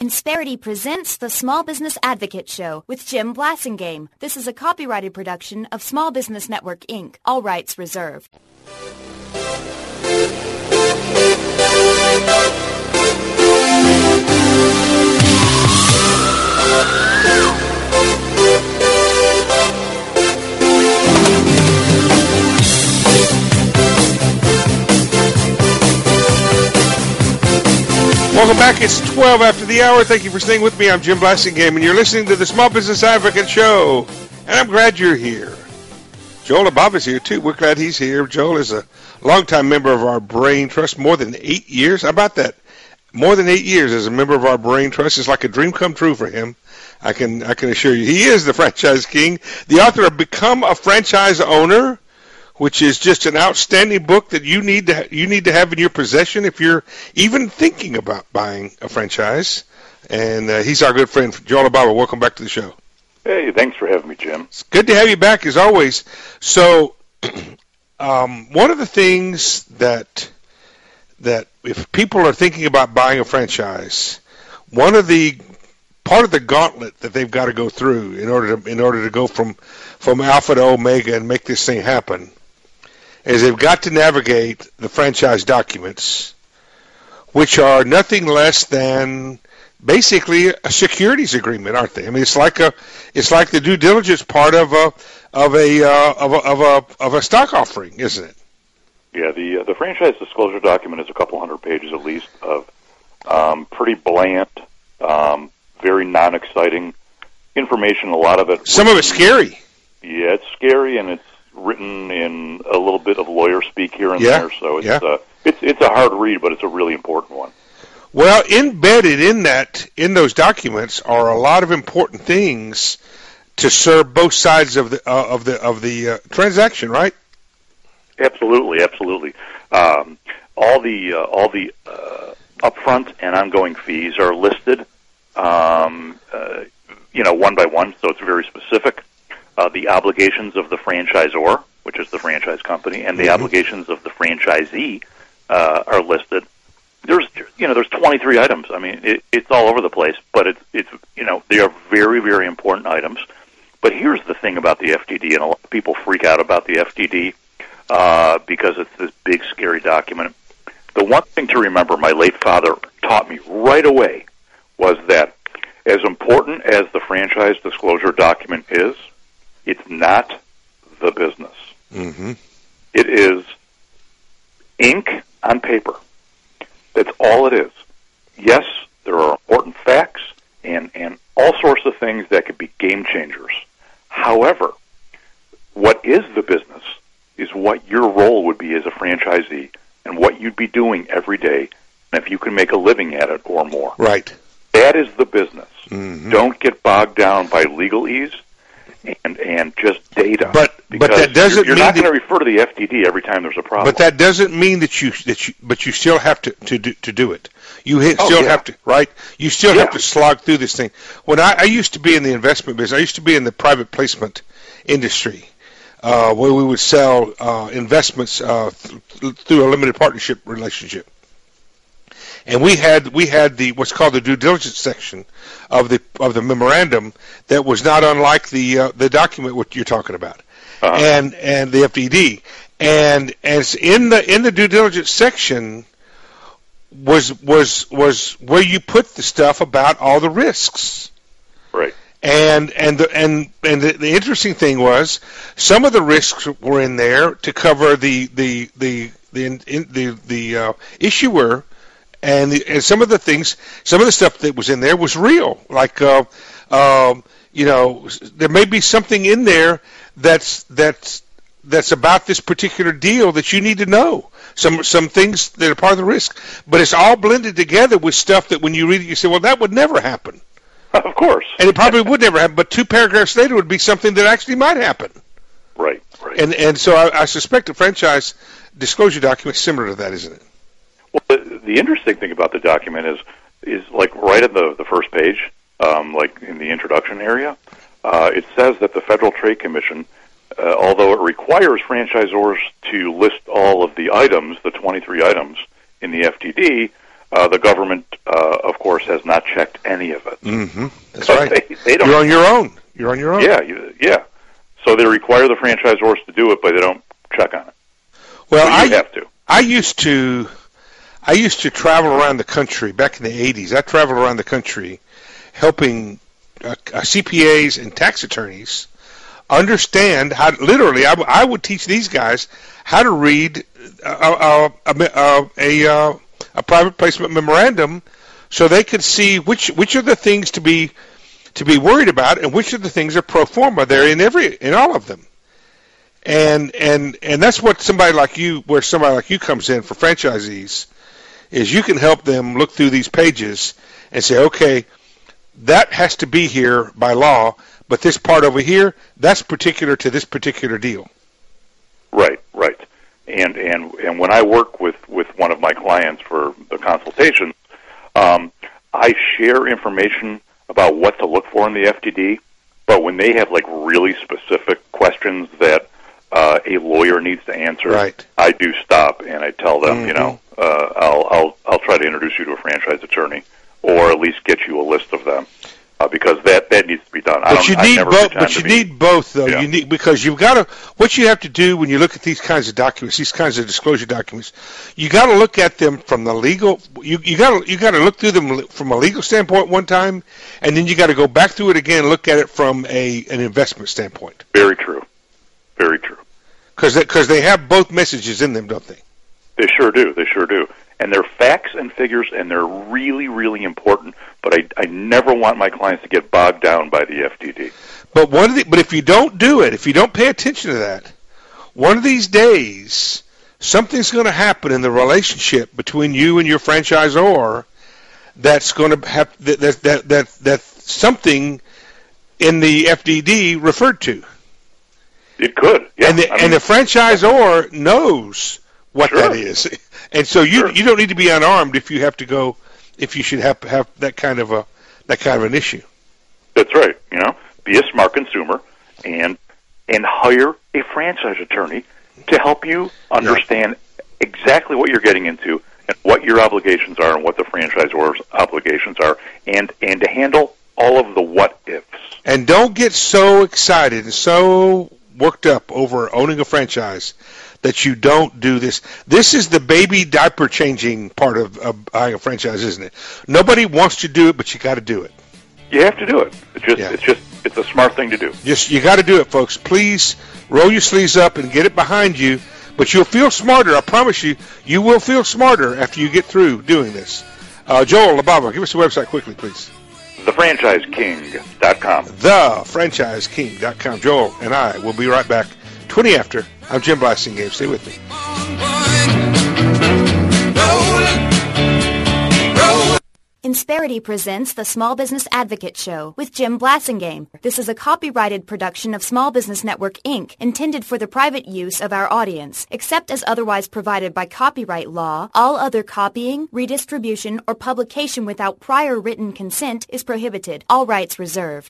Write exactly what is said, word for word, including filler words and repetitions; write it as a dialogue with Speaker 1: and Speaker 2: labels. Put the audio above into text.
Speaker 1: Insperity presents the Small Business Advocate Show with Jim Blasingame. This is a copyrighted production of Small Business Network, Incorporated. All rights reserved.
Speaker 2: Welcome back. It's twelve after the hour. Thank you for staying with me. I'm Jim Blasingame, and you're listening to the Small Business Advocate Show. And I'm glad you're here. Joel Abab is here, too. We're glad he's here. Joel is a longtime member of our Brain Trust, more than eight years. How about that? More than eight years as a member of our Brain Trust. It's like a dream come true for him. I can I can assure you. He is the franchise king, the author of Become a Franchise Owner, which is just an outstanding book that you need to you need to have in your possession if you're even thinking about buying a franchise. And uh, he's our good friend, Joel Ababa. Welcome back to the show.
Speaker 3: Hey, thanks for having me, Jim.
Speaker 2: It's good to have you back, as always. So, um, one of the things that that if people are thinking about buying a franchise, one of the part of the gauntlet that they've got to go through in order to in order to go from from alpha to omega and make this thing happen is they've got to navigate the franchise documents, which are nothing less than basically a securities agreement, aren't they? I mean, it's like a, it's like the due diligence part of a, of a, uh, of a, of a, of a stock offering, isn't it?
Speaker 3: Yeah, the uh, the franchise disclosure document is a couple hundred pages at least of um, pretty bland, um, very non-exciting information. A lot of it.
Speaker 2: Some of it's scary.
Speaker 3: Yeah, it's scary, and it's written in a little bit of lawyer speak here and
Speaker 2: yeah,
Speaker 3: there, so it's
Speaker 2: yeah.
Speaker 3: uh, it's it's a hard read, but it's a really important one.
Speaker 2: Well, embedded in that in those documents are a lot of important things to serve both sides of the uh, of the of the uh, transaction, right?
Speaker 3: Absolutely, absolutely. Um, all the uh, all the uh, upfront and ongoing fees are listed, um, uh, you know, one by one, so it's very specific. Uh, the obligations of the franchisor, which is the franchise company, and the mm-hmm. obligations of the franchisee uh, are listed. There's, you know, there's twenty-three items. I mean, it, it's all over the place, but it's, it's, you know, they are very, very important items. But here's the thing about the F T D, and a lot of people freak out about the F T D uh, because it's this big, scary document. The one thing to remember, my late father taught me right away, was that as important as the franchise disclosure document is, it's not the business.
Speaker 2: Mm-hmm.
Speaker 3: It is ink on paper. That's all it is. Yes, there are important facts and, and all sorts of things that could be game changers. However, what is the business is what your role would be as a franchisee and what you'd be doing every day, and if you can make a living at it or more.
Speaker 2: Right.
Speaker 3: That is the business.
Speaker 2: Mm-hmm.
Speaker 3: Don't get bogged down by legalese and and just data.
Speaker 2: But but that doesn't
Speaker 3: you're, you're
Speaker 2: mean
Speaker 3: not
Speaker 2: that,
Speaker 3: going to refer to the F T D every time there's a problem.
Speaker 2: But that doesn't mean that you that you but you still have to to do, to do it. You hit,
Speaker 3: oh,
Speaker 2: still
Speaker 3: yeah.
Speaker 2: have to, right? You still
Speaker 3: yeah.
Speaker 2: have to slog through this thing. When I, I used to be in the investment business, I used to be in the private placement industry, uh, where we would sell uh, investments uh, th- through a limited partnership relationship. And we had we had the what's called the due diligence section of the of the memorandum that was not unlike the uh, the document what you're talking about, uh-huh. and and the F T D, and as in the in the due diligence section was was was where you put the stuff about all the risks,
Speaker 3: right?
Speaker 2: And and the and and the, the interesting thing was some of the risks were in there to cover the the the the in, the the uh, issuer. And, the, and some of the things, some of the stuff that was in there was real. Like, uh, um, you know, there may be something in there that's that's that's about this particular deal that you need to know. Some some things that are part of the risk, but it's all blended together with stuff that when you read it, you say, "Well, that would never happen."
Speaker 3: Of course,
Speaker 2: and it probably would never happen. But two paragraphs later would be something that actually might happen.
Speaker 3: Right. Right.
Speaker 2: And and so I, I suspect a franchise disclosure document is similar to that, isn't it?
Speaker 3: Well, the, the interesting thing about the document is, is like right at the, the first page, um, like in the introduction area, uh, it says that the Federal Trade Commission, uh, although it requires franchisors to list all of the items, the twenty-three items in the F T D, uh, the government, uh, of course, has not checked any of it.
Speaker 2: Mm-hmm. That's right.
Speaker 3: They, they don't,
Speaker 2: You're on your own. You're on your own.
Speaker 3: Yeah, you, yeah. So they require the franchisors to do it, but they don't check on it.
Speaker 2: Well,
Speaker 3: so you
Speaker 2: I
Speaker 3: have to.
Speaker 2: I used to I used to travel around the country back in the eighties. I traveled around the country helping uh, uh, C P As and tax attorneys understand how. Literally, I, w- I would teach these guys how to read a a, a, a, a, a private placement memorandum, so they could see which which are the things to be to be worried about and which of the things are pro forma. They're in every in all of them. And and and that's what somebody like you, where somebody like you comes in for franchisees, is you can help them look through these pages and say, okay, that has to be here by law, but this part over here, that's particular to this particular deal.
Speaker 3: Right, right. And and and when I work with, with one of my clients for the consultation, um, I share information about what to look for in the F D D, but when they have like really specific questions that Uh, a lawyer needs to answer,
Speaker 2: right.
Speaker 3: I do stop and I tell them,
Speaker 2: mm-hmm.
Speaker 3: you know, uh, I'll, I'll, I'll try to introduce you to a franchise attorney, or at least get you a list of them, uh, because that, that needs to be done. I
Speaker 2: But
Speaker 3: don't,
Speaker 2: you
Speaker 3: I
Speaker 2: need
Speaker 3: never
Speaker 2: both.
Speaker 3: pretend
Speaker 2: But you
Speaker 3: to be,
Speaker 2: need both, though.
Speaker 3: Yeah.
Speaker 2: You need because you've got to. What you have to do when you look at these kinds of documents, these kinds of disclosure documents, you got to look at them from the legal. You you got to you got to look through them from a legal standpoint one time, and then you got to go back through it again, and look at it from a an investment standpoint.
Speaker 3: Very true. Very true.
Speaker 2: Because they, 'cause they have both messages in them, don't they?
Speaker 3: They sure do. They sure do. And they're facts and figures, and they're really, really important. But I, I never want my clients to get bogged down by the F D D.
Speaker 2: But one of the, but if you don't do it, if you don't pay attention to that, one of these days something's going to happen in the relationship between you and your franchisor that's going to have that that that that, that something in the F D D referred to.
Speaker 3: It could, yeah.
Speaker 2: And the,
Speaker 3: I mean,
Speaker 2: and the franchisor knows what
Speaker 3: Sure.
Speaker 2: that is, and so you
Speaker 3: Sure.
Speaker 2: you don't need to be unarmed if you have to go, if you should have have that kind of a that kind of an issue.
Speaker 3: That's right. You know, be a smart consumer and and hire a franchise attorney to help you understand yeah. exactly what you're getting into and what your obligations are and what the franchisor's obligations are, and and to handle all of the what ifs.
Speaker 2: And don't get so excited and so worked up over owning a franchise that you don't do this. This is the baby diaper changing part of, of buying a franchise, isn't it? Nobody wants to do it, but you got to do it.
Speaker 3: You have to do it. It's just,
Speaker 2: Yeah.
Speaker 3: it's just, it's a smart thing to do.
Speaker 2: Just you got to do it, folks. Please roll your sleeves up and get it behind you. But you'll feel smarter. I promise you, you will feel smarter after you get through doing this. Uh, Joel LaBava, give us the website quickly, please.
Speaker 3: the franchise king dot com.
Speaker 2: the franchise king dot com. Joel and I will be right back. twenty after. I'm Jim Blasingame. Stay with me.
Speaker 1: Insperity presents the Small Business Advocate Show with Jim Blasingame. This is a copyrighted production of Small Business Network, Incorporated, intended for the private use of our audience. Except as otherwise provided by copyright law, all other copying, redistribution, or publication without prior written consent is prohibited. All rights reserved.